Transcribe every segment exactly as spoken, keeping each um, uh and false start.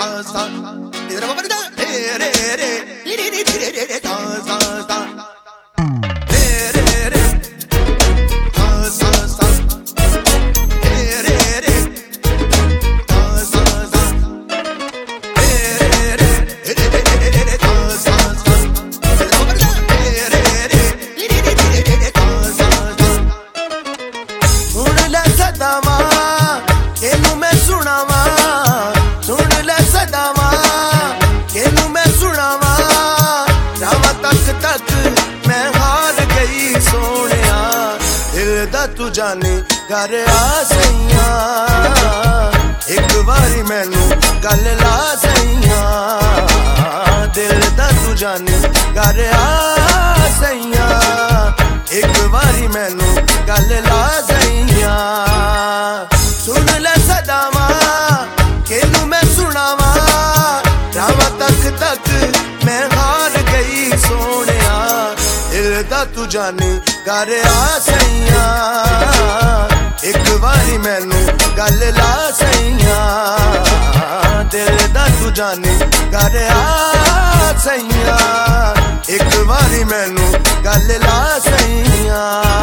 तू जाने घर आ सैया एक बारी मैनू गल ला सैया दिल दा तू जाने घर आ सैया एक बारी मैनू गल ला सैया सुन ले सदावा केनू मैं सुनावा रावा तक तक मैं हार गई सोनिया दिल दा तू जाने घर आ सैया एक बारी मैनू गल ला सैया दिल दा तू जाने घर आ सैया एक बारी मैनू गल ला सैया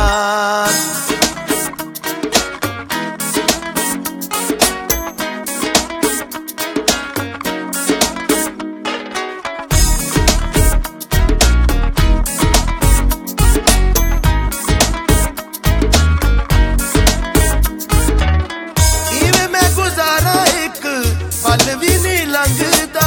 पल भी नहीं लंघदा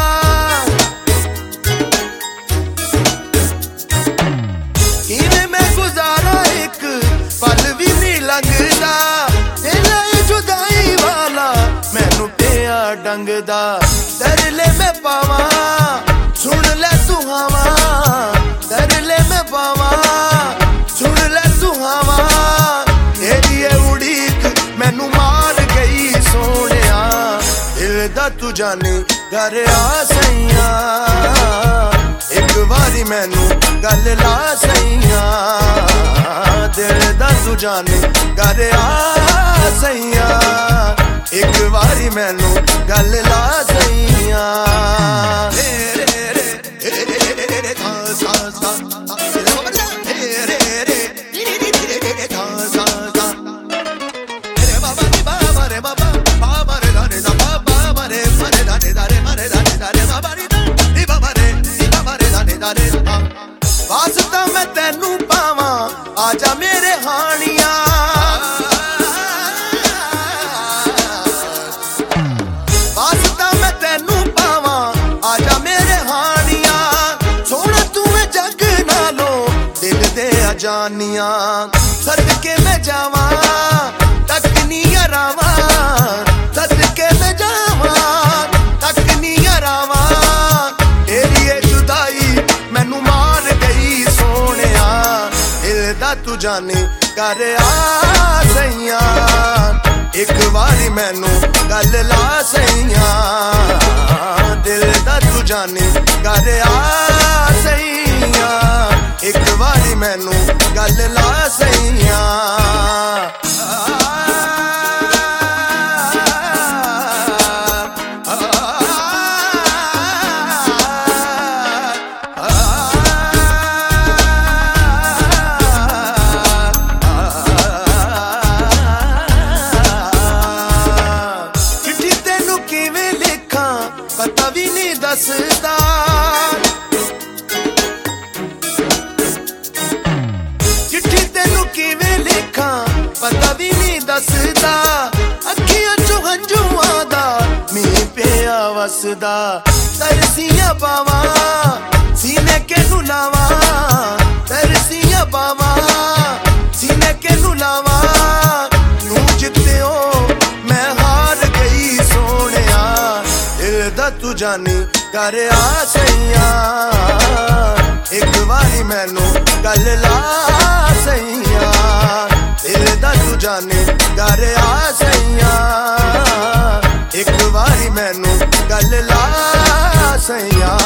किवें मैं गुजारा एक पल भी नहीं लंघदा दिल जुदाई वाला मैनू पिया डंगदा दरले में पावा सुन ले तू हवा दरले में पावा सुन ले तू हवा तेरी उड़ीक मैनू मार गई सोनिया दिल दा तू जाने घर आ सैया एक बारी मैनू गल ला सैया दिल दा तू जाने घर आ सैया एक बारी मैनू गल ला सैया वास्ता मैं तेनू पावा आजा मेरे हानिया वास्ता मैं तेनू पावा आजा मेरे हानिया सोना तू जग नालो दिल दे अजानिया सदके मैं जावा तक नी रावा सदके मैं जावा तक नी रावा तेरी जुदाई मैनू मार गई सोनिया दिल दा तू जाने घर आ सैया एक बारी मैनू गल ला सैया दिल दा तू जाने घर आ सैया एक बारी मैनू गल ला सैया पता भी नहीं दसदा चिट्ठी तेनू किवें लिखा पता भी नहीं दसदा अखियां चों हंझुआं दा मीं पिया वसदा तरसियां पावा सीने केनू लावा तरसियां पावा सीने केनू लावा नू जित्तियो मैं हार गई सोनिया दिल दा तू जाने घर आ सैया एक बारी मैनू गल ला सैया दिल दा तू जाने घर आ सैया एक बारी मैनू गल ला सैया